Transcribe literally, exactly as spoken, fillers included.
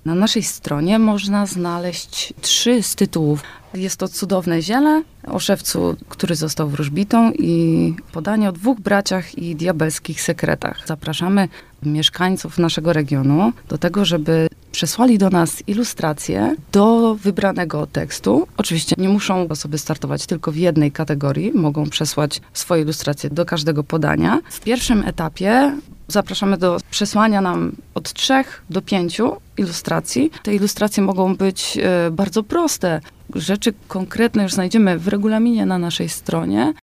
Na naszej stronie można znaleźć trzy z tytułów. Jest to Cudowne ziele o szewcu, który został wróżbitą i podanie o dwóch braciach i diabelskich sekretach. Zapraszamy mieszkańców naszego regionu do tego, żeby przesłali do nas ilustracje do wybranego tekstu. Oczywiście nie muszą osoby startować tylko w jednej kategorii, mogą przesłać swoje ilustracje do każdego podania. W pierwszym etapie zapraszamy do przesłania nam od trzech do pięciu ilustracji. Te ilustracje mogą być e, bardzo proste. Rzeczy konkretne już znajdziemy w regulaminie na naszej stronie.